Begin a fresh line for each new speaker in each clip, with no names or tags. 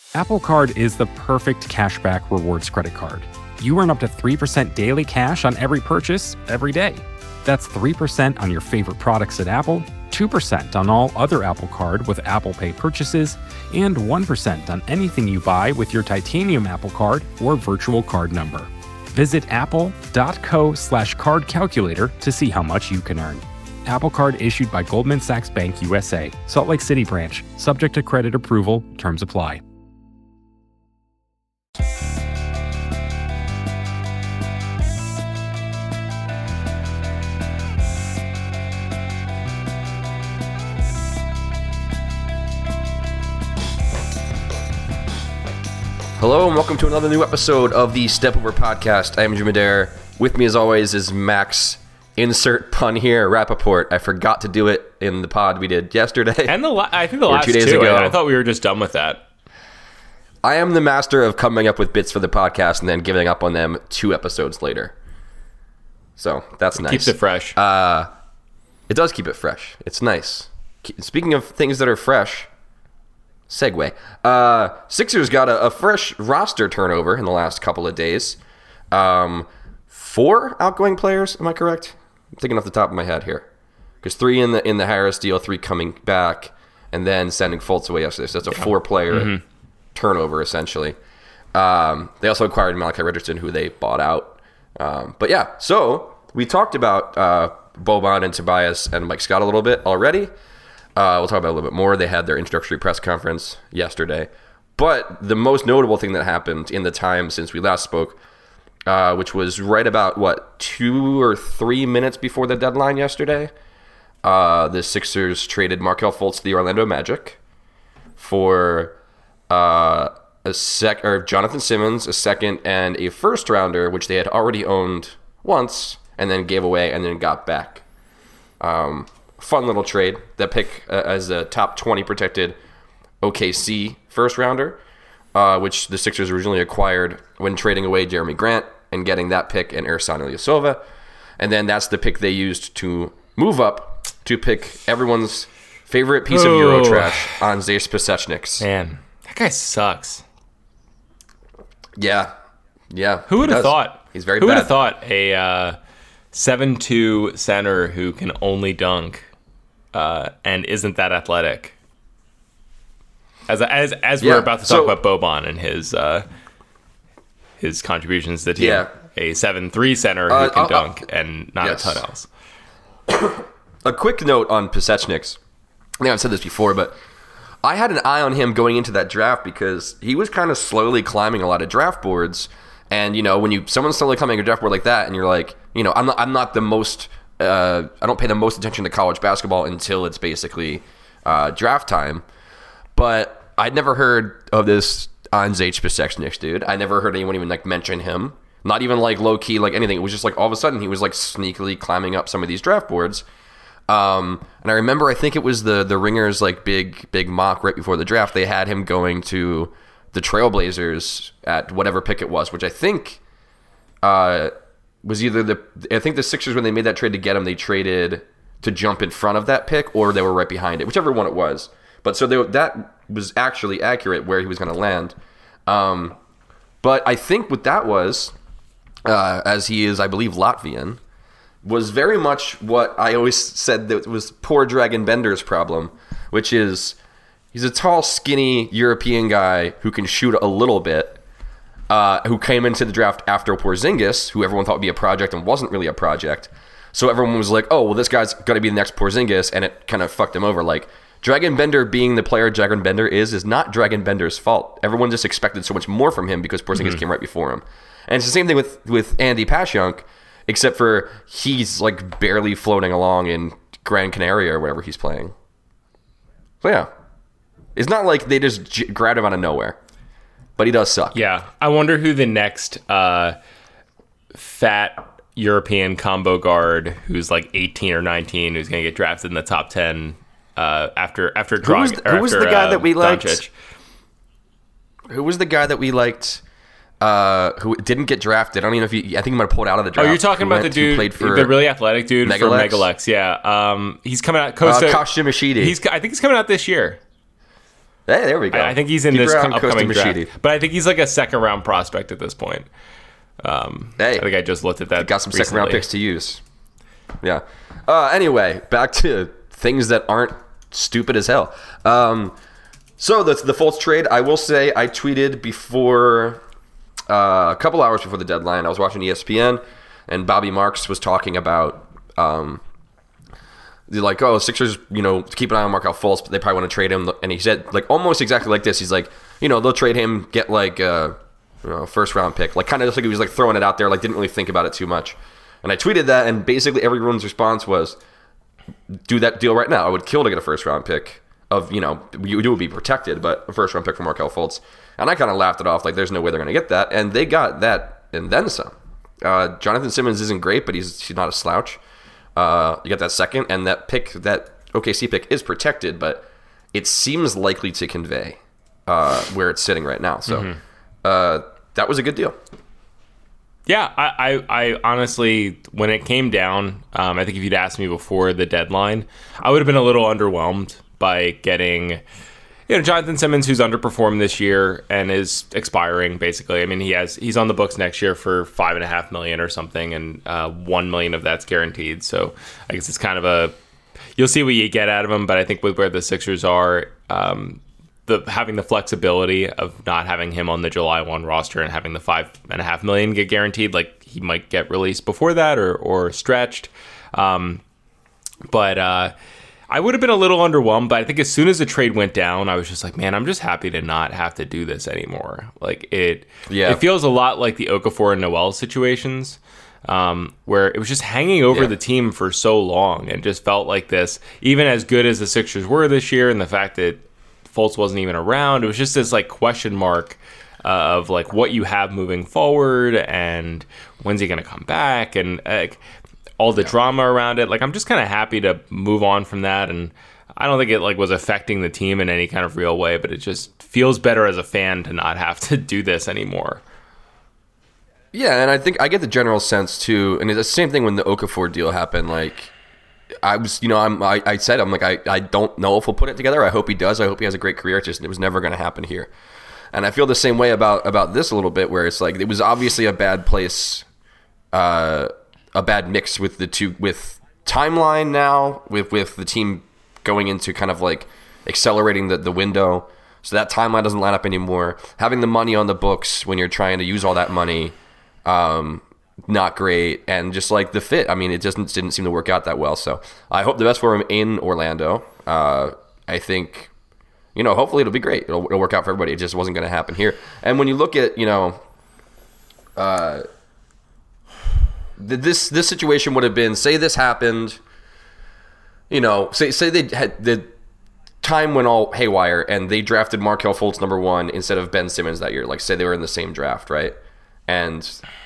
Apple Card is the perfect cashback rewards credit card. You earn up to 3% daily cash on every purchase every day. That's 3% on your favorite products at Apple, 2% on all other Apple Card with Apple Pay purchases, and 1% on anything you buy with your titanium Apple Card or virtual card number. Visit apple.co/card calculator to see how much you can earn. Apple Card issued by Goldman Sachs Bank USA, Salt Lake City branch, subject to credit approval, terms apply.
Hello and welcome to another new episode of the Step Over Podcast. I am Jim Adair. With me as always is Max. Insert pun here, Rappaport. I forgot to do it in the pod we did yesterday.
And I think the last
2 days
two.
ago.
I thought we were just done with that.
I am the master of coming up with bits for the podcast and then giving up on them 2 episodes later. So that's nice.
Keeps it fresh.
It does keep it fresh. It's nice. Speaking of things that are fresh, segue. Sixers got a fresh roster turnover in the last couple of days. 4 outgoing players, am I correct? I'm thinking off the top of my head here. Because 3 in the Harris deal, 3 coming back, and then sending Fultz away yesterday. So that's a 4-player turnover, essentially. They also acquired Malachi Richardson, who they bought out. But yeah, so we talked about Boban and Tobias and Mike Scott a little bit already. We'll talk about it a little bit more. They had their introductory press conference yesterday. But the most notable thing that happened in the time since we last spoke, which was right about, 2 or 3 minutes before the deadline yesterday, the Sixers traded Markelle Fultz to the Orlando Magic for Jonathan Simmons, a second, and a first-rounder, which they had already owned once, and then gave away and then got back. Fun little trade. That pick as a top 20 protected OKC first rounder, which the Sixers originally acquired when trading away Jeremy Grant and getting that pick and Ersan Ilyasova. And then that's the pick they used to move up to pick everyone's favorite piece of Euro trash, Andrzej Pasechniks.
Man, that guy sucks.
Yeah.
Who would have thought?
He's very
Who
bad.
would have thought a 7'2" center who can only dunk and isn't that athletic? As we're about to talk about Boban and his contributions to the team. A 7'3" center who can dunk and not a ton else.
A quick note on Pasechniks. I think I've said this before, but I had an eye on him going into that draft because he was kind of slowly climbing a lot of draft boards. And, when someone's slowly climbing a draft board like that, and you're like, I'm not the most, I don't pay the most attention to college basketball until it's basically draft time. But I'd never heard of this Andrzej Pasechniks dude. I never heard anyone even mention him. Not even low key, anything. It was just all of a sudden he was sneakily climbing up some of these draft boards. And I remember, I think it was the Ringers big mock right before the draft. They had him going to the Trailblazers at whatever pick it was, which I think was either I think the Sixers, when they made that trade to get him, they traded to jump in front of that pick, or they were right behind it, whichever one it was. But so that was actually accurate where he was going to land. But I think what that was, as he is, I believe, Latvian, was very much what I always said that was poor Dragan Bender's problem, which is he's a tall, skinny European guy who can shoot a little bit, who came into the draft after Porzingis, who everyone thought would be a project and wasn't really a project. So everyone was like, oh, well, this guy's going to be the next Porzingis, and it kind of fucked him over. Dragan Bender being the player Dragan Bender is not Dragan Bender's fault. Everyone just expected so much more from him because Porzingis came right before him. And it's the same thing with Andy Passyunk, except for he's barely floating along in Gran Canaria or wherever he's playing. So yeah, it's not like they just grabbed him out of nowhere, but he does suck.
Yeah, I wonder who the next fat European combo guard who's 18 or 19 who's going to get drafted in the top 10 after
Who was the guy that we liked?
Doncic.
Who was the guy that we liked? Who didn't get drafted? I don't even know if I think he might have pulled out of the draft.
Oh, you're talking about the dude,
played for
the really athletic dude
Megalex?
from Megalex. Yeah, he's coming out. Kosta
Kosh Shimashidi.
I think he's coming out this year.
Hey, there we go.
I think he's in this upcoming draft. But I think he's like a second round prospect at this point. I think I just looked at that.
Got some second round picks to use. Yeah. Anyway, back to things that aren't stupid as hell. So the Fultz trade, I will say, I tweeted before a couple hours before the deadline. I was watching ESPN, and Bobby Marks was talking about like, oh, Sixers, keep an eye on Markelle Fultz, but they probably want to trade him. And he said, like, almost exactly like this. He's like, they'll trade him, get like first round pick, like kind of just like he was like throwing it out there, like didn't really think about it too much. And I tweeted that, and basically everyone's response was, do that deal right now. I would kill to get a first round pick of, you would be protected, but a first round pick for Markelle Fultz. And I kind of laughed it off, like there's no way they're going to get that. And they got that and then some. Jonathan Simmons isn't great, but he's not a slouch. You got that second, and that pick, that OKC pick is protected, but it seems likely to convey where it's sitting right now. So that was a good deal.
Yeah, I honestly, when it came down, I think if you'd asked me before the deadline, I would have been a little underwhelmed by getting, Jonathan Simmons, who's underperformed this year and is expiring, basically. I mean, he's on the books next year for $5.5 million or something, and $1 million of that's guaranteed. So I guess it's kind of you'll see what you get out of him, but I think with where the Sixers are, having the flexibility of not having him on the July 1 roster and having the $5.5 million get guaranteed, like he might get released before that or stretched. But I would have been a little underwhelmed, but I think as soon as the trade went down, I was just like, man, I'm just happy to not have to do this anymore. Like it feels a lot like the Okafor and Noel situations, where it was just hanging over the team for so long and just felt like this, even as good as the Sixers were this year, and the fact that Fultz wasn't even around, it was just this like question mark of like what you have moving forward and when's he going to come back, and all the drama around it. Like, I'm just kind of happy to move on from that, and I don't think it like was affecting the team in any kind of real way, but it just feels better as a fan to not have to do this anymore.
Yeah, and I think I get the general sense too, and it's the same thing when the Okafor deal happened. Like, I was, I said, I'm like, I don't know if we'll put it together. I hope he does. I hope he has a great career. It's just, it was never going to happen here. And I feel the same way about this a little bit, where it's like, it was obviously a bad place, a bad mix with with timeline now, with the team going into kind of like accelerating the window. So that timeline doesn't line up anymore. Having the money on the books when you're trying to use all that money, not great. And just like the fit, I mean, it just didn't seem to work out that well. So I hope the best for him in Orlando. I think, hopefully it'll be great. It'll work out for everybody. It just wasn't going to happen here. And when you look at, this situation would have been, say this happened, say they had the time went all haywire and they drafted Markelle Fultz number 1 instead of Ben Simmons that year. Like, say they were in the same draft, right? And,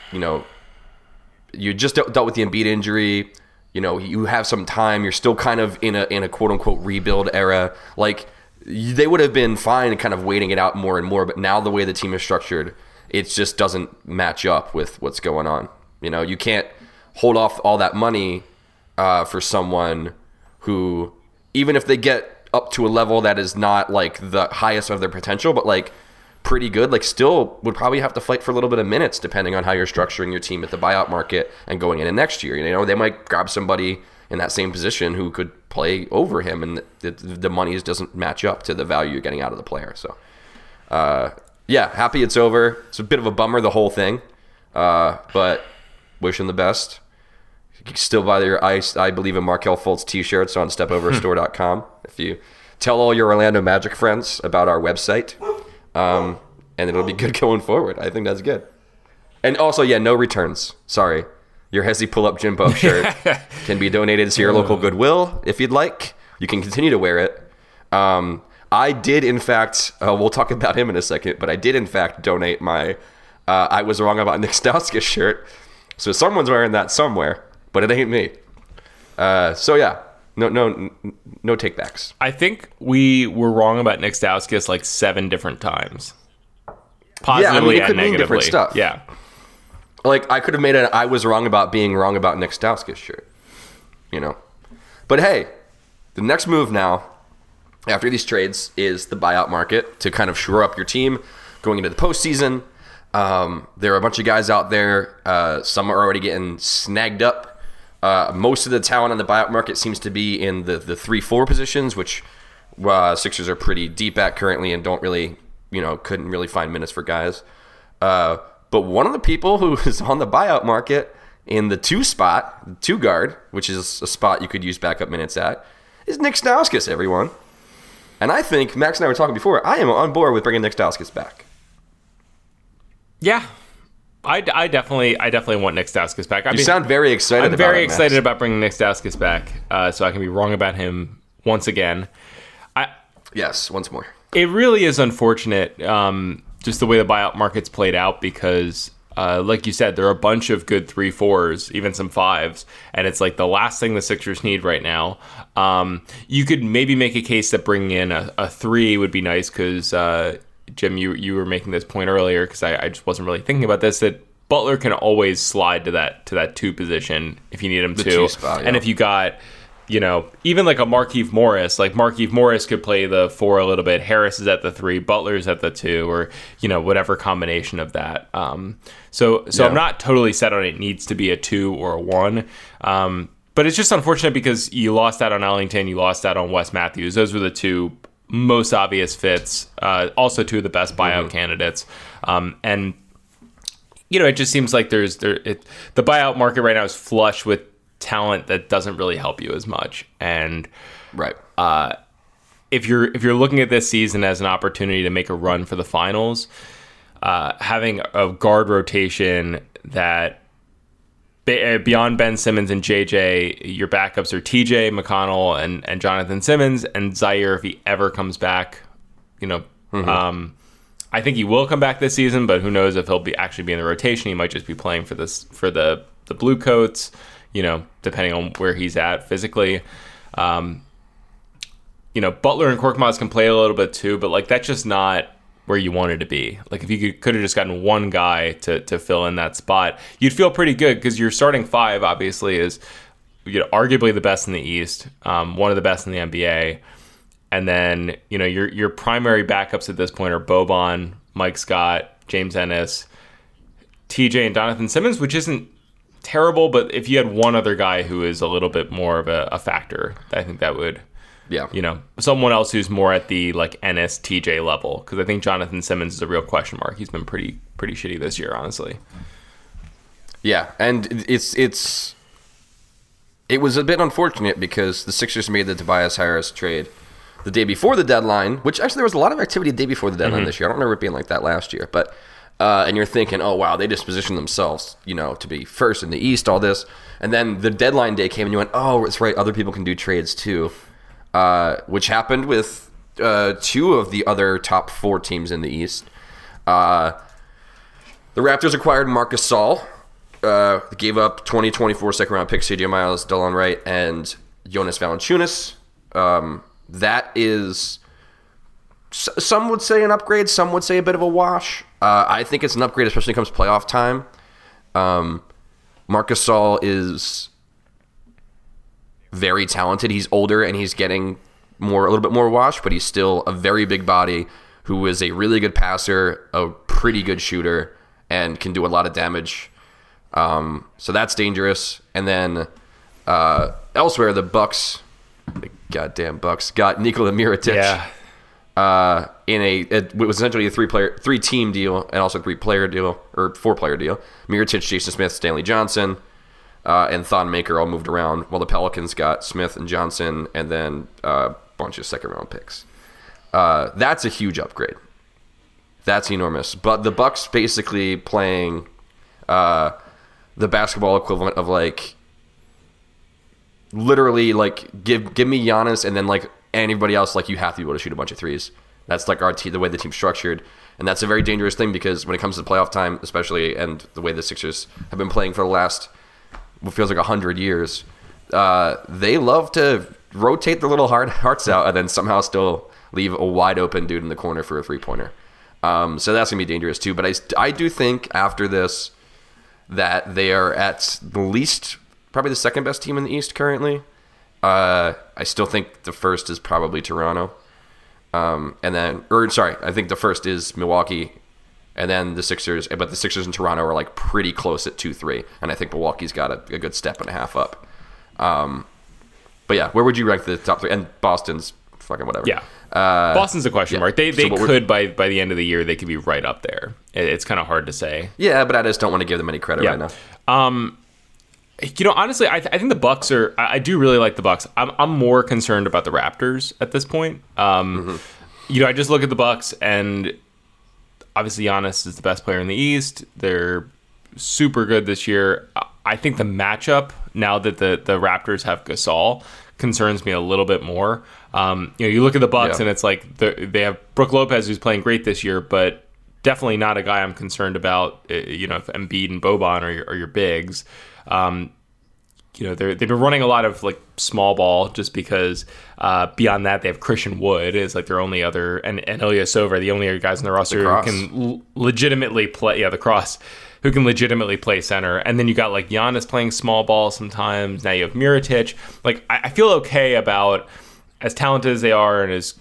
you just dealt with the Embiid injury. You have some time. You're still kind of in a quote unquote rebuild era. Like, they would have been fine kind of waiting it out more and more. But now the way the team is structured, it just doesn't match up with what's going on. You can't hold off all that money for someone who, even if they get up to a level that is not like the highest of their potential, but like pretty good, like still would probably have to fight for a little bit of minutes depending on how you're structuring your team at the buyout market and going into next year. They might grab somebody in that same position who could play over him, and the money doesn't match up to the value you're getting out of the player. So, happy it's over. It's a bit of a bummer, the whole thing, but wish him the best. You can still buy your I Believe in Markelle Fultz t-shirts on stepoverstore.com if you tell all your Orlando Magic friends about our website. And it'll be good going forward. I think that's good. And also, no returns. Sorry. Your Hezzy Pull-Up Jimbo shirt can be donated to your local Goodwill if you'd like. You can continue to wear it. I did, in fact, we'll talk about him in a second, but I did, in fact, donate my I Was Wrong About Nick Stauskas shirt. So someone's wearing that somewhere, but it ain't me. No takebacks.
I think we were wrong about Nick Stauskas like 7 different times. Positively
it could
and
mean different stuff.
Yeah.
Like, I could have made I was wrong about being wrong about Nick Stauskas shirt. But hey, the next move now after these trades is the buyout market to kind of shore up your team going into the postseason. There are a bunch of guys out there. Some are already getting snagged up. Most of the talent in the buyout market seems to be in the 3-4 positions, which Sixers are pretty deep at currently and don't really, couldn't really find minutes for guys. But one of the people who is on the buyout market in the 2 spot, the 2 guard, which is a spot you could use backup minutes at, is Nick Stauskas, everyone. And I think, Max and I were talking before, I am on board with bringing Nick Stauskas back.
Yeah. I definitely want Nick Stauskas back.
You sound very excited about it,
I'm very excited about bringing Nick Stauskas back, so I can be wrong about him once again.
Yes, once more.
It really is unfortunate, just the way the buyout market's played out, because like you said, there are a bunch of good 3-4s, even some 5s, and it's like the last thing the Sixers need right now. You could maybe make a case that bringing in a 3 would be nice, because Jim, you were making this point earlier, because I just wasn't really thinking about this, that Butler can always slide to that 2 position if you need him to.
2 spot, yeah.
And if you got, even like a Markieff Morris, Markieff Morris could play the 4 a little bit. Harris is at the 3, Butler's at the 2, or whatever combination of that. So yeah. I'm not totally set on it needs to be a 2 or a 1. But it's just unfortunate because you lost out on Ellington, you lost out on Wes Matthews. Those were the 2 most obvious fits. Also 2 of the best buyout candidates. And it just seems like the buyout market right now is flush with talent that doesn't really help you as much. And
right.
If you're looking at this season as an opportunity to make a run for the finals, having a guard rotation that beyond Ben Simmons and JJ, your backups are TJ McConnell and Jonathan Simmons, and Zaire, if he ever comes back, I think he will come back this season, but who knows if he'll actually be in the rotation. He might just be playing for the Blue Coats, depending on where he's at physically. Butler and Korkmaz can play a little bit too, but that's just not where you wanted to be. If you could have just gotten one guy to fill in that spot, you'd feel pretty good, because your starting 5 obviously is arguably the best in the East, one of the best in the NBA. And then, your primary backups at this point are Boban, Mike Scott, James Ennis, TJ, and Jonathan Simmons, which isn't terrible, but if you had one other guy who is a little bit more of a factor, I think that would, someone else who's more at the Ennis, TJ level, because I think Jonathan Simmons is a real question mark. He's been pretty shitty this year, honestly.
Yeah, and it was a bit unfortunate because the Sixers made the Tobias Harris trade the day before the deadline, which actually there was a lot of activity the day before the deadline this year. I don't remember it being like that last year, but and you're thinking, oh wow, they just positioned themselves, to be first in the East, all this, and then the deadline day came and you went, oh, it's right, other people can do trades too, which happened with 2 of the other top 4 teams in the East. The Raptors acquired Marc Gasol, gave up 2024 second round pick CJ Miles, Delon Wright, and Jonas Valanciunas. That is, some would say an upgrade, some would say a bit of a wash. I think it's an upgrade, especially when it comes to playoff time. Marc Gasol is very talented. He's older and he's getting a little bit more washed, but he's still a very big body who is a really good passer, a pretty good shooter, and can do a lot of damage. So that's dangerous. And then elsewhere, the Bucks, the goddamn Bucks, got Nikola Mirotic.
Yeah.
It was essentially a 3-team deal and also a 3-player deal, or 4-player deal. Mirotic, Jason Smith, Stanley Johnson, and Thon Maker all moved around, while the Pelicans got Smith and Johnson and then a bunch of second-round picks. That's a huge upgrade. That's enormous. But the Bucks basically playing the basketball equivalent of literally give me Giannis and then anybody else, you have to be able to shoot a bunch of threes. That's our team, the way the team's structured, and that's a very dangerous thing because when it comes to playoff time, especially, and the way the Sixers have been playing for the last what feels like 100 years, they love to rotate their little hearts out and then somehow still leave a wide open dude in the corner for a 3-pointer. So that's gonna be dangerous too. But I do think after this that they are at the least probably the second best team in the East currently. I still think the first is probably Toronto. I think the first is Milwaukee, and then the Sixers. But the Sixers and Toronto are like pretty close at 2-3, and I think Milwaukee's got a good step and a half up. But yeah, where would you rank the top three? And Boston's fucking whatever.
Yeah, Boston's a question mark. They could by the end of the year they could be right up there. It's kind of hard to say.
Yeah, but I just don't want to give them any credit right now.
Honestly, I think the Bucks are. I do really like the Bucks. I'm more concerned about the Raptors at this point. I just look at the Bucks, and obviously Giannis is the best player in the East. They're super good this year. I think the matchup now that the Raptors have Gasol concerns me a little bit more. You look at the Bucks, and it's like they have Brook Lopez, who's playing great this year, but definitely not a guy I'm concerned about. If Embiid and Boban are your bigs. They've been running a lot of like small ball just because beyond that they have Christian Wood is like their only other and Ilyasova are the only other guys on the roster who can legitimately play who can legitimately play center. And then you got like Giannis playing small ball sometimes. Now you have Mirotic. Like I feel okay about as talented as they are and as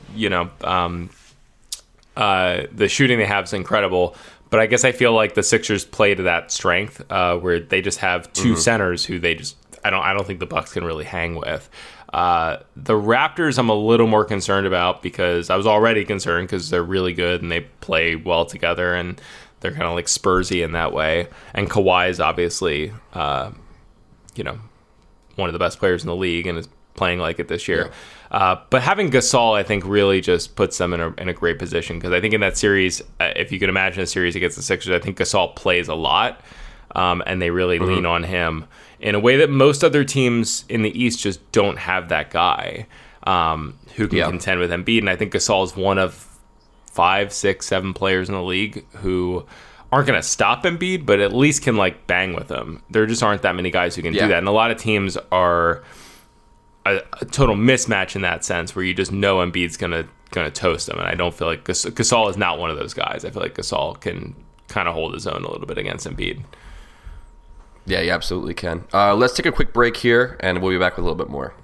the shooting they have is incredible. But I guess I feel like the Sixers play to that strength where they just have two centers who they just I don't think the Bucks can really hang with. The Raptors I'm a little more concerned about because I was already concerned because they're really good and they play well together and they're kind of like Spursy in that way. And Kawhi is obviously one of the best players in the league and is playing like it this year. But having Gasol, I think, really just puts them in a great position because I think in that series, if you could imagine a series against the Sixers, I think Gasol plays a lot, and they really lean on him in a way that most other teams in the East just don't have that guy who can contend with Embiid. And I think Gasol is one of 5, 6, 7 players in the league who aren't going to stop Embiid, but at least can like bang with him. There just aren't that many guys who can do that, and a lot of teams are a total mismatch in that sense where you just know Embiid's gonna toast them, and I don't feel like Gasol is not one of those guys. I feel like Gasol can kind of hold his own a little bit against Embiid.
Yeah, you absolutely can. Let's take a quick break here, and we'll be back with a little bit more.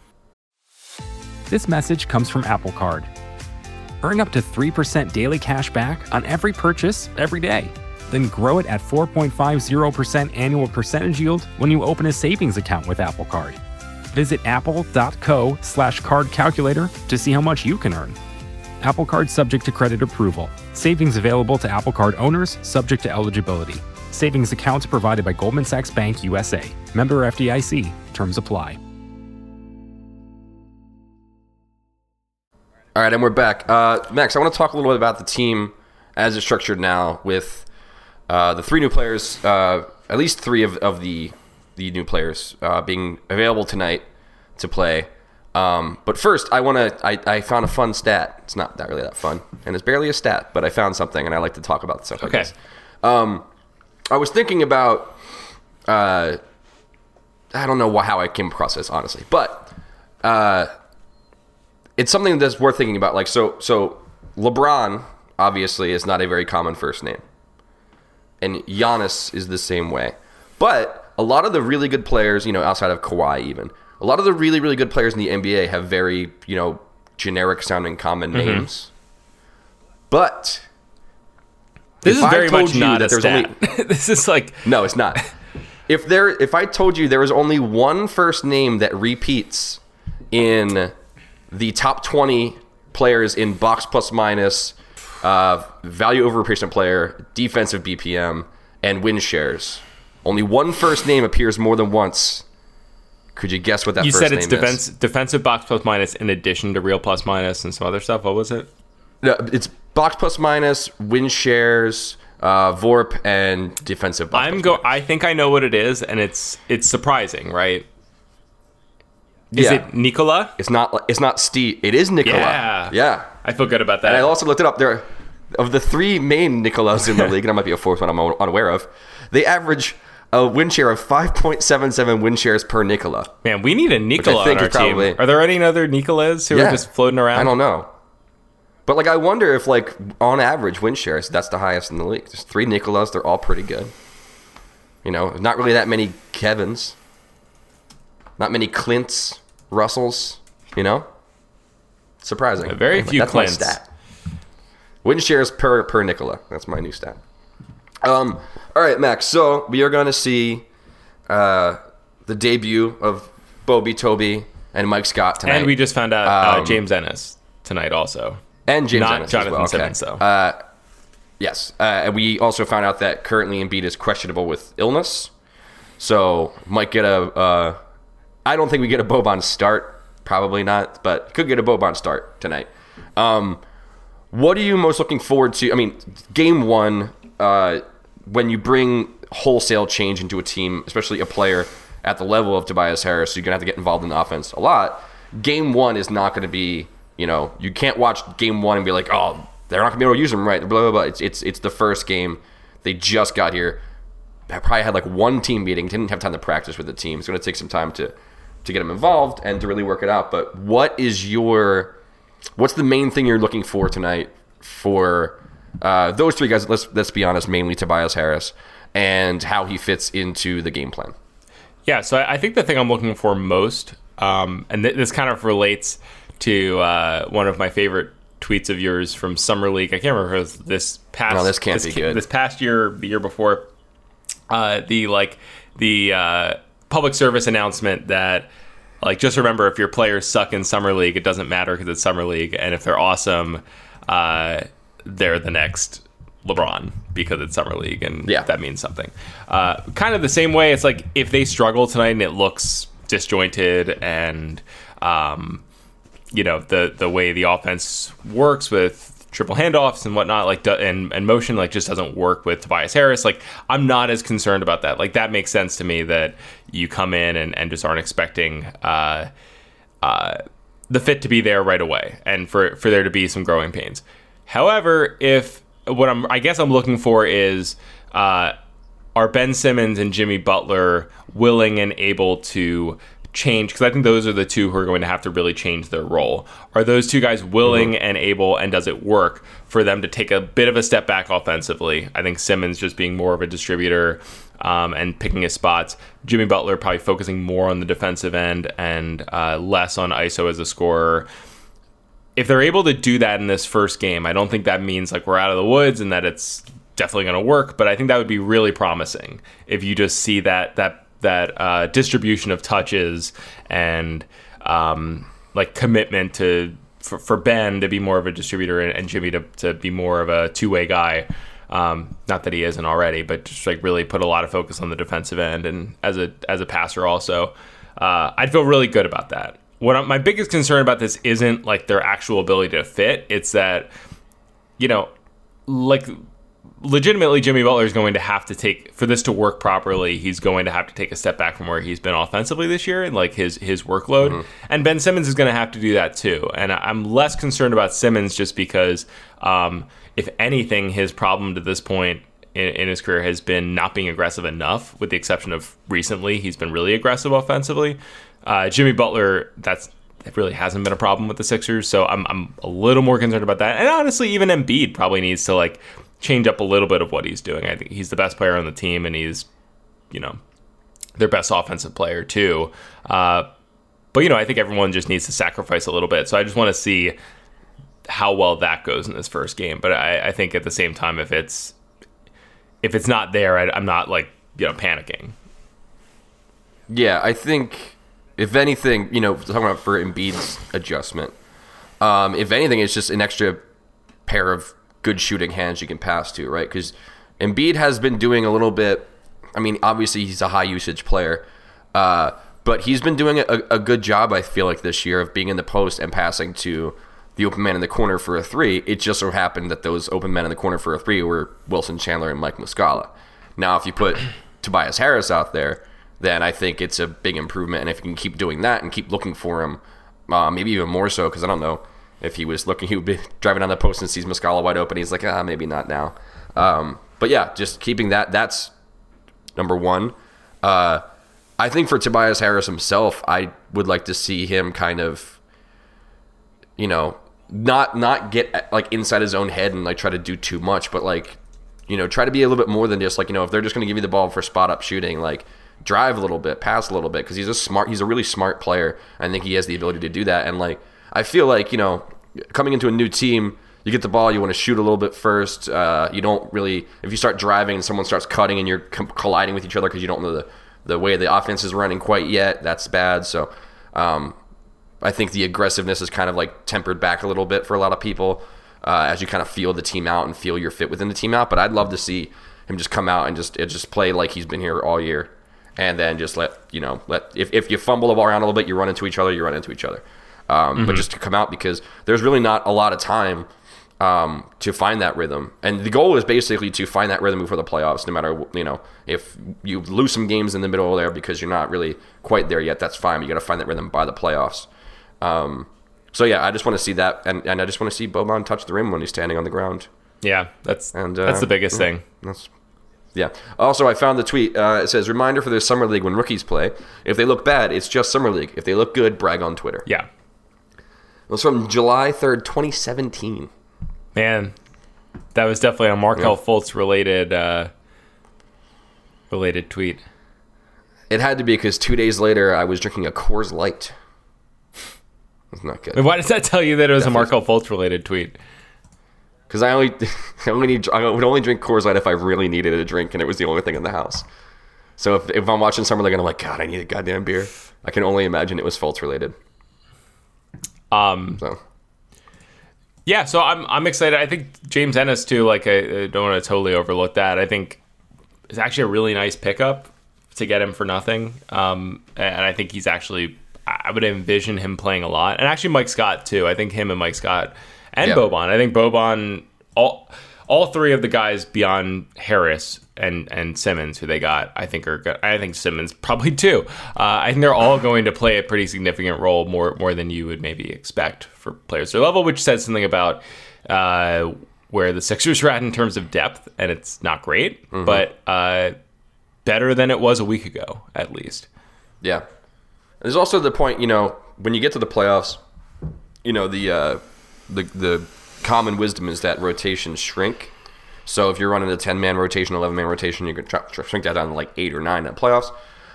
This message comes from Apple Card. Earn up to 3% daily cash back on every purchase every day. Then grow it at 4.50% annual percentage yield when you open a savings account with Apple Card. Visit apple.co/card calculator to see how much you can earn. Apple Card subject to credit approval. Savings available to Apple Card owners subject to eligibility. Savings accounts provided by Goldman Sachs Bank USA. Member FDIC. Terms apply.
All right, and we're back. Max, I want to talk a little bit about the team as it's structured now with the 3 new players, at least 3 of the new players being available tonight to play. But first, I found a fun stat. It's not that really that fun, and it's barely a stat, but I found something, and I like to talk about stuff like this. I was thinking about, I don't know how I came across this, honestly, but it's something that's worth thinking about. Like, so LeBron, obviously, is not a very common first name, and Giannis is the same way. But a lot of the really good players, outside of Kawhi even, a lot of the really, really good players in the NBA have very, generic-sounding common names. But
this is very much not a stat. This is like...
No, it's not. If I told you there was only one first name that repeats in the top 20 players in box plus minus, value over replacement player, defensive BPM, and win shares... Only one first name appears more than once. Could you guess what that first name is? You said it's
defensive box plus minus in addition to real plus minus and some other stuff. What was it?
No, it's box plus minus, win shares, VORP, and defensive box plus minus.
I think I know what it is, and it's surprising, right? Is it Nikola?
It's not Steve. It is Nikola. Yeah.
I feel good about that.
And I also looked it up. There, of the 3 main Nikolas in the league, and there might be a 4th one I'm unaware of, they average a win share of 5.77 win shares per Nikola.
Man, we need a Nikola on our team. Are there any other Nikolas who are just floating around?
I don't know. But I wonder if on average win shares, that's the highest in the league. There's 3 Nikolas. They're all pretty good. Not really that many Kevins. Not many Clints, Russells, Surprising.
Very few
That's
Clint's.
my stat. Win shares per Nicola. That's my new stat. All right, Max. So we are going to see the debut of Bobby Toby and Mike Scott tonight.
And we just found out James Ennis tonight also.
And James
Not
Ennis
Jonathan
as well.
Simmons, though.
Yes. And we also found out that currently Embiid is questionable with illness. So might get I don't think we get a Boban start. Probably not. But could get a Boban start tonight. What are you most looking forward to? I mean, game one, when you bring wholesale change into a team, especially a player at the level of Tobias Harris, you're going to have to get involved in the offense a lot. Game one is not going to be, you can't watch game one and be like, oh, they're not going to be able to use him right, blah, blah, blah. It's the first game. They just got here. I probably had like one team meeting, didn't have time to practice with the team. It's going to take some time to get them involved and to really work it out. But what's the main thing you're looking for tonight for those three guys? Let's be honest, mainly Tobias Harris, and how he fits into the game plan.
Yeah, so I think the thing I'm looking for most, and this kind of relates to one of my favorite tweets of yours from Summer League. I can't remember if it was this past.
No, this can't be good.
This past year, the year before, the public service announcement that, like, just remember, if your players suck in Summer League, it doesn't matter because it's Summer League, and if they're awesome, they're the next LeBron because it's Summer League, and that means something. Kind of the same way, it's like if they struggle tonight and it looks disjointed and the way the offense works with triple handoffs and whatnot, like and motion, like, just doesn't work with Tobias Harris. Like, I'm not as concerned about that. Like, that makes sense to me that you come in and just aren't expecting the fit to be there right away and for there to be some growing pains. However, I guess I'm looking for is are Ben Simmons and Jimmy Butler willing and able to change, because I think those are the two who are going to have to really change their role. Are those two guys willing and able, and does it work for them to take a bit of a step back offensively? I think Simmons just being more of a distributor and picking his spots. Jimmy Butler probably focusing more on the defensive end and less on ISO as a scorer. If they're able to do that in this first game, I don't think that means like we're out of the woods and that it's definitely going to work, but I think that would be really promising if you just see that distribution of touches and like commitment for Ben to be more of a distributor and Jimmy to be more of a two-way guy. Not that he isn't already, but just like really put a lot of focus on the defensive end and as a passer also. I'd feel really good about that. My biggest concern about this isn't like their actual ability to fit. It's that, like, legitimately Jimmy Butler is going to have to take, for this to work properly, he's going to have to take a step back from where he's been offensively this year and like his workload. Mm-hmm. And Ben Simmons is going to have to do that too. And I'm less concerned about Simmons just because, if anything, his problem to this point in his career has been not being aggressive enough, with the exception of recently. He's been really aggressive offensively. Jimmy Butler, that really hasn't been a problem with the Sixers, so I'm a little more concerned about that. And honestly, even Embiid probably needs to like change up a little bit of what he's doing. I think he's the best player on the team, and he's, their best offensive player too. But I think everyone just needs to sacrifice a little bit. So I just want to see how well that goes in this first game. But I think at the same time, if it's not there, I'm not like panicking.
Yeah, I think if anything, talking about for Embiid's adjustment, if anything, it's just an extra pair of good shooting hands you can pass to, right? Because Embiid has been doing a little bit. I mean, obviously he's a high usage player, but he's been doing a good job, I feel like, this year of being in the post and passing to the open man in the corner for a three. It just so happened that those open men in the corner for a three were Wilson Chandler and Mike Muscala. Now, if you put Tobias Harris out there, then I think it's a big improvement. And if you can keep doing that and keep looking for him, maybe even more so, because I don't know if he was looking, he would be driving down the post and sees Muscala wide open. He's like, maybe not now. But yeah, just keeping that's number one. I think for Tobias Harris himself, I would like to see him kind of, not get like inside his own head and like try to do too much, but like, try to be a little bit more than just like, if they're just going to give you the ball for spot up shooting, like drive a little bit, pass a little bit, because he's a really smart player. I think he has the ability to do that. And like, I feel like, coming into a new team, you get the ball, you want to shoot a little bit first. You don't really, if you start driving and someone starts cutting and you're colliding with each other because you don't know the way the offense is running quite yet, that's bad. So I think the aggressiveness is kind of like tempered back a little bit for a lot of people as you kind of feel the team out and feel your fit within the team out. But I'd love to see him just come out and just play like he's been here all year. And then just if you fumble the ball around a little bit, you run into each other. But just to come out, because there's really not a lot of time to find that rhythm. And the goal is basically to find that rhythm before the playoffs, no matter, if you lose some games in the middle there because you're not really quite there yet, that's fine. But you got to find that rhythm by the playoffs. So yeah, I just want to see that. And I just want to see Boban touch the rim when he's standing on the ground.
Yeah, that's the biggest thing.
Yeah. Also, I found the tweet. It says, reminder for the Summer League when rookies play. If they look bad, it's just Summer League. If they look good, brag on Twitter.
Yeah.
It was from July 3rd, 2017.
Man, that was definitely a Markelle Fultz related tweet.
It had to be because 2 days later, I was drinking a Coors Light. It's not good.
Why does that tell you that it was a Markelle Fultz related tweet?
Because I would only drink Coors Light if I really needed a drink, and it was the only thing in the house. So if I'm watching Summer League and I'm like, God, I need a goddamn beer, I can only imagine it was Fultz related.
Yeah, so I'm excited. I think James Ennis too. Like, I don't want to totally overlook that. I think it's actually a really nice pickup to get him for nothing. And I think he's actually, I would envision him playing a lot. And actually Mike Scott too. I think him and Mike Scott and Boban. I think Boban, all three of the guys beyond Harris and Simmons, who they got, I think are good. I think Simmons probably too. I think they're all going to play a pretty significant role, more than you would maybe expect for players their level, which says something about where the Sixers are at in terms of depth, and it's not great, but better than it was a week ago, at least.
Yeah. There's also the point, when you get to the playoffs, the common wisdom is that rotations shrink. So if you're running a 10-man rotation, 11-man rotation, you can shrink that down to like 8 or 9 in the playoffs.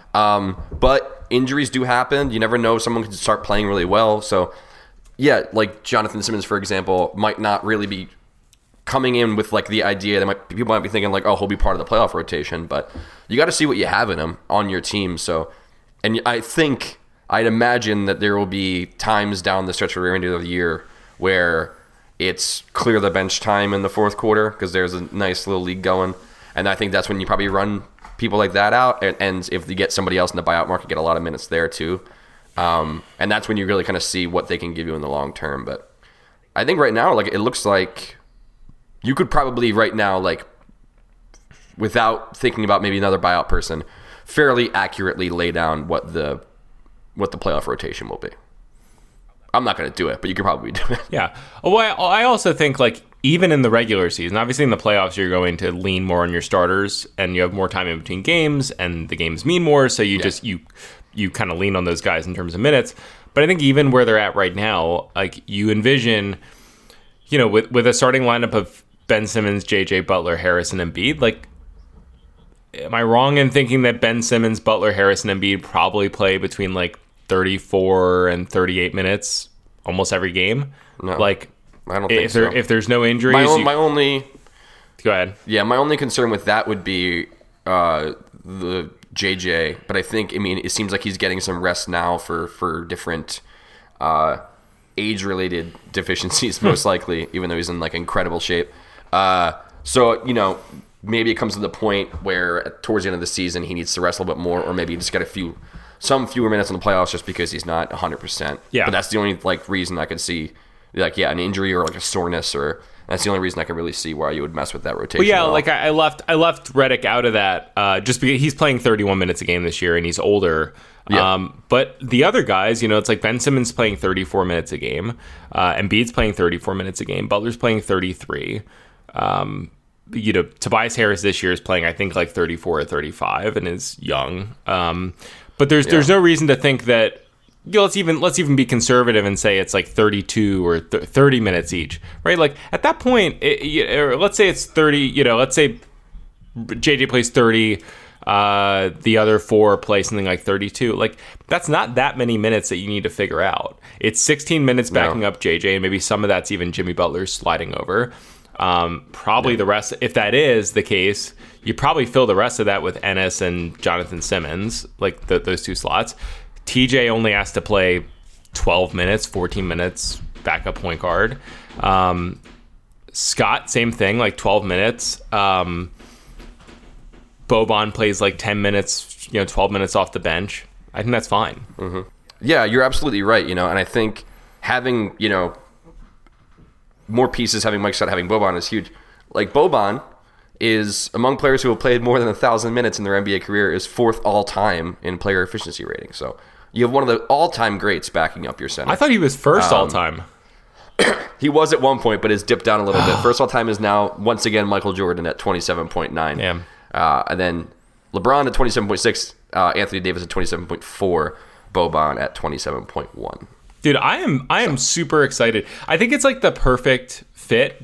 But injuries do happen. You never know. Someone could start playing really well. So, yeah, like Jonathan Simmons, for example, might not really be coming in with like the idea that people might be thinking like, oh, he'll be part of the playoff rotation. But you got to see what you have in him on your team. So, and I'd imagine that there will be times down the stretch of the remainder of the year where it's clear the bench time in the fourth quarter because there's a nice little league going. And I think that's when you probably run people like that out. And if you get somebody else in the buyout market, get a lot of minutes there too. And that's when you really kind of see what they can give you in the long term. But I think right now, like, it looks like you could probably right now, like, without thinking about maybe another buyout person, fairly accurately lay down what the playoff rotation will be. I'm not going to do it, but you could probably do it.
Yeah. Well, I also think, like, even in the regular season, obviously in the playoffs, you're going to lean more on your starters, and you have more time in between games, and the games mean more, so you you kind of lean on those guys in terms of minutes. But I think even where they're at right now, like, you envision, with a starting lineup of Ben Simmons, JJ, Butler, Harris, and Embiid, like, am I wrong in thinking that Ben Simmons, Butler, Harris, and Embiid probably play between, like, 34 and 38 minutes almost every game?
No,
like,
I don't think so.
If there's no injuries,
my only
go ahead.
Yeah, my only concern with that would be the JJ. But it seems like he's getting some rest now for different age-related deficiencies, most likely, even though he's in like incredible shape. So maybe it comes to the point where towards the end of the season he needs to rest a little bit more, or maybe just get some fewer minutes in the playoffs just because he's not 100%. Yeah. But that's the only reason I could see, an injury or like a soreness, or that's the only reason I could really see why you would mess with that rotation.
Well, yeah, like I left Redick out of that just because he's playing 31 minutes a game this year and he's older. Yeah. But the other guys, it's like Ben Simmons playing 34 minutes a game, Embiid's playing 34 minutes a game, Butler's playing 33. Tobias Harris this year is playing, I think, like 34 or 35 and is young. But there's no reason to think that, let's even be conservative and say it's like 32 or 30 minutes each, right? Like at that point, let's say it's 30. Let's say JJ plays 30, The other 4 play something like 32. Like, that's not that many minutes that you need to figure out. It's 16 minutes backing up JJ, and maybe some of that's even Jimmy Butler sliding over. Probably the rest, if that is the case, you probably fill the rest of that with Ennis and Jonathan Simmons, like those 2 slots. TJ only has to play 12 minutes, 14 minutes, backup point guard. Scott, same thing, like 12 minutes. Boban plays like 10 minutes, 12 minutes off the bench. I think that's fine.
Mm-hmm. Yeah, you're absolutely right, and I think having, more pieces, having Mike Scott, having Boban is huge. Like, Boban is, among players who have played more than 1,000 minutes in their NBA career, is 4th all-time in player efficiency rating. So you have one of the all-time greats backing up your center.
I thought he was first all-time.
He was at one point, but has dipped down a little bit. First all-time is now, once again, Michael Jordan at 27.9.
Yeah.
And then LeBron at 27.6, Anthony Davis at 27.4, Boban at 27.1.
Dude, I am super excited. I think it's like the perfect fit.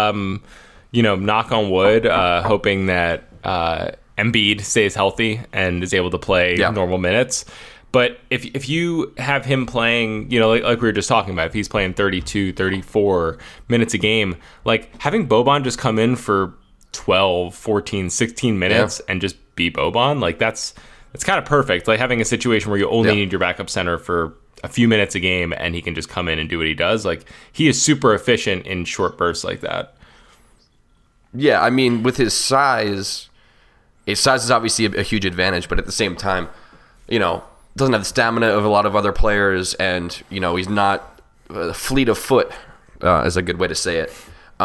Knock on wood, hoping that Embiid stays healthy and is able to play normal minutes. But if you have him playing, like we were just talking about, if he's playing 32, 34 minutes a game, like having Boban just come in for 12, 14, 16 minutes and just be Boban, like that's kind of perfect. Like having a situation where you only need your backup center for a few minutes a game and he can just come in and do what he does. Like, he is super efficient in short bursts like that.
Yeah, I mean, with his size is obviously a huge advantage, but at the same time, doesn't have the stamina of a lot of other players, and, he's not fleet of foot, is a good way to say it.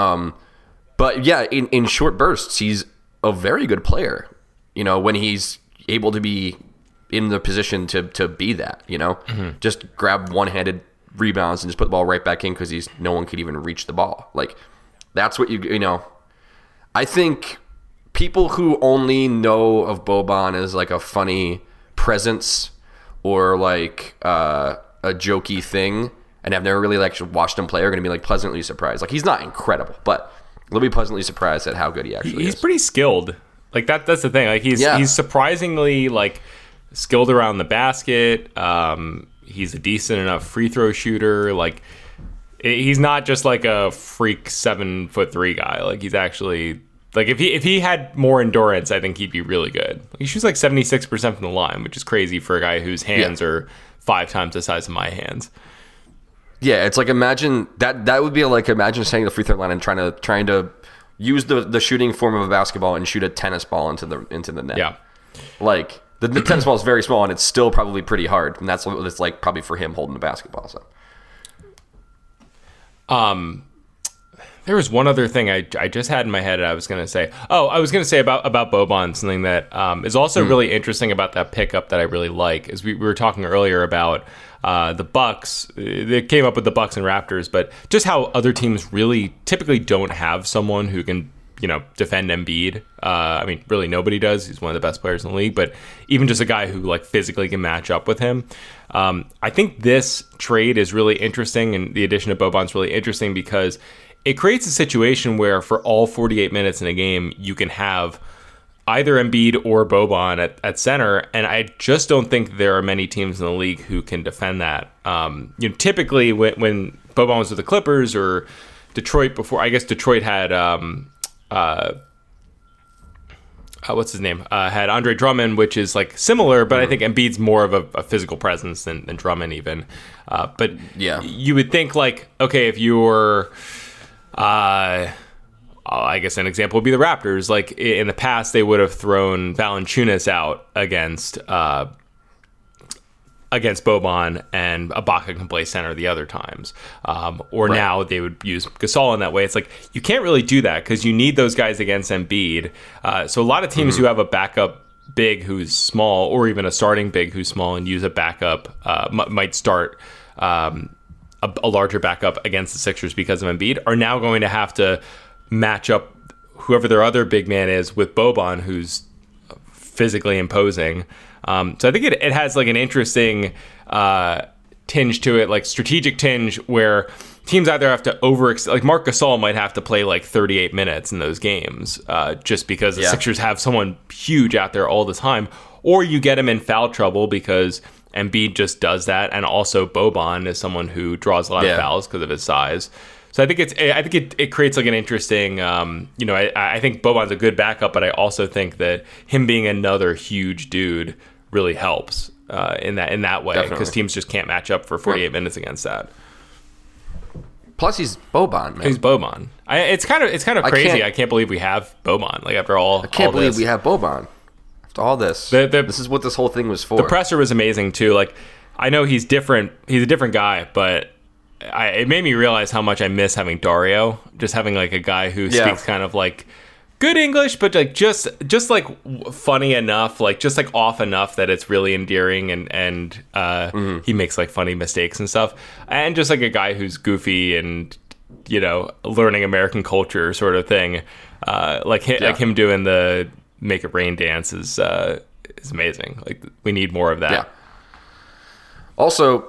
But yeah, in short bursts, he's a very good player, when he's able to be in the position to be that, just grab one-handed rebounds and just put the ball right back in because no one could even reach the ball. Like, that's what I think people who only know of Boban as like a funny presence or like a jokey thing and have never really like watched him play are going to be like pleasantly surprised. Like, he's not incredible, but they'll be pleasantly surprised at how good he actually is.
He's pretty skilled. Like, that's the thing. Like, he's surprisingly like skilled around the basket. He's a decent enough free throw shooter. Like, he's not just like a freak 7'3" guy. Like, he's actually, like, if he had more endurance, I think he'd be really good. He shoots like 76% from the line, which is crazy for a guy whose hands are 5 times the size of my hands.
Yeah, it's like, imagine that would be like, imagine standing at the free throw line and trying to use the shooting form of a basketball and shoot a tennis ball into the net.
Yeah,
like the tennis ball is very small and it's still probably pretty hard, and that's what it's like probably for him holding the basketball. So,
there was one other thing I just had in my head. I was going to say, about Boban, something that is also really interesting about that pickup that I really like is we were talking earlier about the Bucks. They came up with the Bucks and Raptors, but just how other teams really typically don't have someone who can, defend Embiid. I mean, really nobody does. He's one of the best players in the league, but even just a guy who like physically can match up with him. I think this trade is really interesting, and the addition of Boban's really interesting because it creates a situation where for all 48 minutes in a game, you can have either Embiid or Boban at center, and I just don't think there are many teams in the league who can defend that. Typically when Boban was with the Clippers or Detroit before, I guess Detroit had what's his name? Had Andre Drummond, which is like similar, but I think Embiid's more of a physical presence than Drummond even. But
yeah,
you would think like, okay, if you're I guess an example would be the Raptors. Like in the past, they would have thrown Valanciunas out against Boban, and Ibaka can play center the other times. Now they would use Gasol in that way. It's like you can't really do that because you need those guys against Embiid. So a lot of teams who have a backup big who's small, or even a starting big who's small, and use a backup might start a larger backup against the Sixers because of Embiid, are now going to have to match up whoever their other big man is with Boban, who's physically imposing. So I think it has like an interesting tinge to it, like strategic tinge, where teams either have to like Marc Gasol might have to play like 38 minutes in those games just because the Sixers have someone huge out there all the time, or you get him in foul trouble because Embiid just does that, and also Boban is someone who draws a lot of fouls because of his size. So I think it creates like an interesting, I think Boban's a good backup, but I also think that him being another huge dude really helps in that way, because teams just can't match up for 48 minutes against that.
Plus, he's Boban, man.
He's Boban. It's kind of crazy. I can't believe we have Boban. Like after all,
I can't believe we have Boban. After all this, this is what this whole thing was for.
The presser was amazing too. Like I know he's different. He's a different guy, but it made me realize how much I miss having Dario. Just having like a guy who speaks kind of like good English, but like just like funny enough, like just like off enough that it's really endearing, and he makes like funny mistakes and stuff, and just like a guy who's goofy and learning American culture sort of thing, like him doing the Make It Rain dance is amazing. Like we need more of that.
Yeah. Also,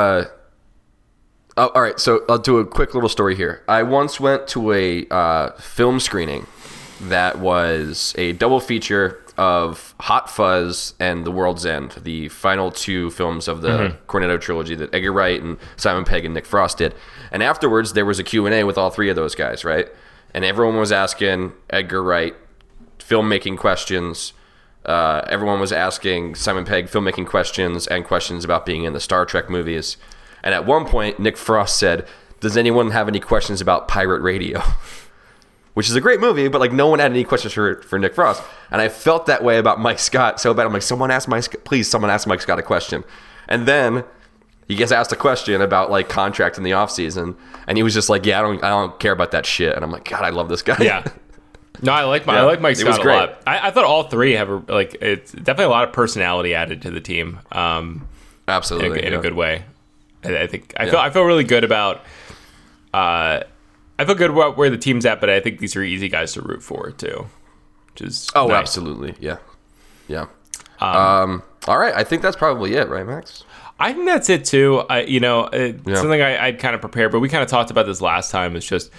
all right, so I'll do a quick little story here. I once went to a film screening that was a double feature of Hot Fuzz and The World's End, the final two films of the Cornetto trilogy that Edgar Wright and Simon Pegg and Nick Frost did. And afterwards, there was a Q&A with all three of those guys, right? And everyone was asking Edgar Wright filmmaking questions. Everyone was asking Simon Pegg filmmaking questions and questions about being in the Star Trek movies. And at one point, Nick Frost said, "Does anyone have any questions about Pirate Radio?" Which is a great movie, but like no one had any questions for Nick Frost. And I felt that way about Mike Scott so bad. I'm like, someone ask Mike Scott a question. And then he gets asked a question about like contract in the offseason, and he was just like, "Yeah, I don't care about that shit." And I'm like, God, I love this guy.
Yeah. No, I like Mike Scott a lot. I thought all three have it's definitely a lot of personality added to the team.
Absolutely,
in a good way. I think I feel really good about. I feel good about where the team's at, but I think these are easy guys to root for too, which is nice.
Absolutely, yeah. All right, I think that's probably it, right, Max?
I think that's it too. Something I'd kind of prepared, but we kind of talked about this last time. It's just,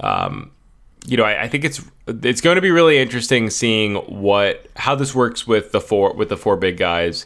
I think it's going to be really interesting seeing how this works with the four big guys,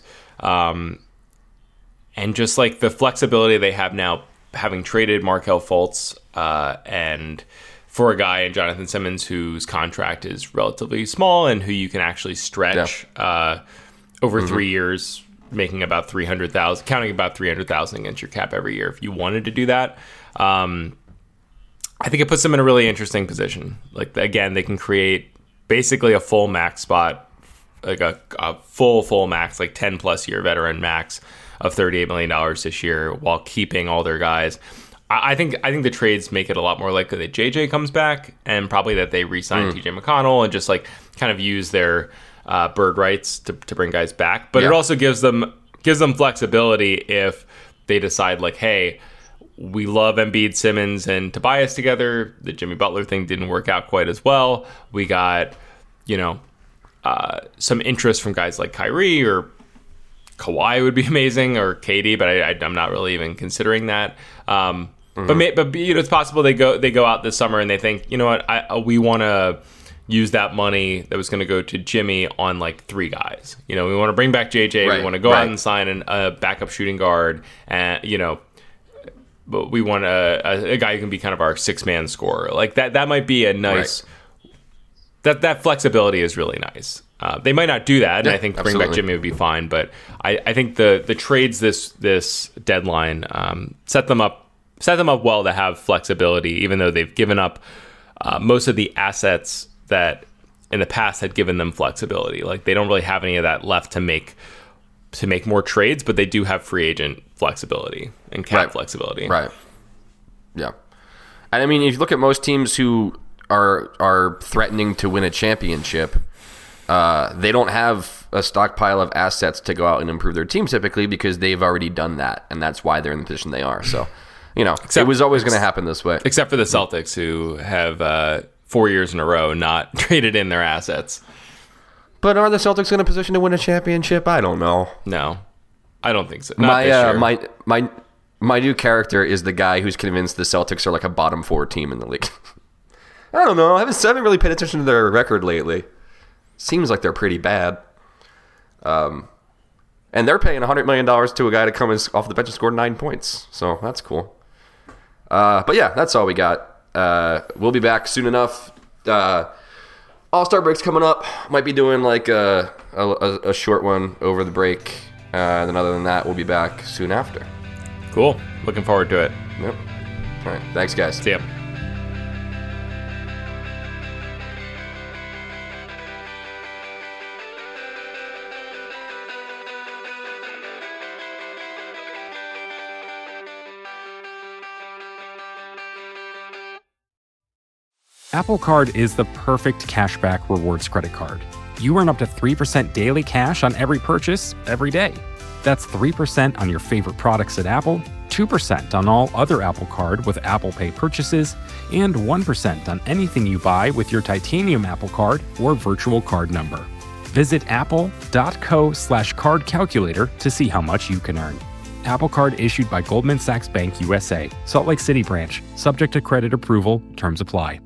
and just like the flexibility they have now, having traded Markelle Fultz and for a guy in Jonathan Simmons whose contract is relatively small and who you can actually stretch over 3 years, making about $300,000, counting about $300,000 against your cap every year if you wanted to do that. I think it puts them in a really interesting position. Like again, they can create basically a full max spot, like a full max, like 10 plus year veteran max of $38 million this year, while keeping all their guys. I think the trades make it a lot more likely that JJ comes back, and probably that they re-sign TJ McConnell and just like kind of use their bird rights to bring guys back. But it also gives them flexibility if they decide like, hey, we love Embiid, Simmons, and Tobias together. The Jimmy Butler thing didn't work out quite as well. We got some interest from guys like Kyrie, or Kawhi would be amazing, or KD, but I'm not really even considering that. But it's possible they go out this summer and they think, you know what, we want to use that money that was going to go to Jimmy on like three guys. We want to bring back JJ.
Right,
we want to go out and sign a backup shooting guard, and but we want a guy who can be kind of our 6-man scorer. Like that might be a nice. Right. That flexibility is really nice. They might not do that, and I think bring back Jimmy would be fine. But I think the trades this deadline set them up well to have flexibility, even though they've given up most of the assets that in the past had given them flexibility. Like they don't really have any of that left to make more trades, but they do have free agent flexibility and cap flexibility.
Right. Yeah. And I mean, if you look at most teams who are threatening to win a championship, they don't have a stockpile of assets to go out and improve their team typically, because they've already done that, and that's why they're in the position they are. So, it was always going to happen this way.
Except for the Celtics, who have 4 years in a row not traded in their assets.
But are the Celtics in a position to win a championship? I don't know.
No, I don't think so. Not this year.
My new character is the guy who's convinced the Celtics are like a bottom 4 team in the league. I don't know. I haven't really paid attention to their record lately. Seems like they're pretty bad. And they're paying $100 million to a guy to come off the bench and score 9 points. So that's cool. But yeah, that's all we got. We'll be back soon enough. All-Star break's coming up. Might be doing like a short one over the break. And then other than that, we'll be back soon after.
Cool. Looking forward to it.
Yep. All right. Thanks, guys.
See ya.
Apple Card is the perfect cashback rewards credit card. You earn up to 3% daily cash on every purchase every day. That's 3% on your favorite products at Apple, 2% on all other Apple Card with Apple Pay purchases, and 1% on anything you buy with your titanium Apple Card or virtual card number. Visit apple.co/card calculator to see how much you can earn. Apple Card issued by Goldman Sachs Bank USA, Salt Lake City branch, subject to credit approval, terms apply.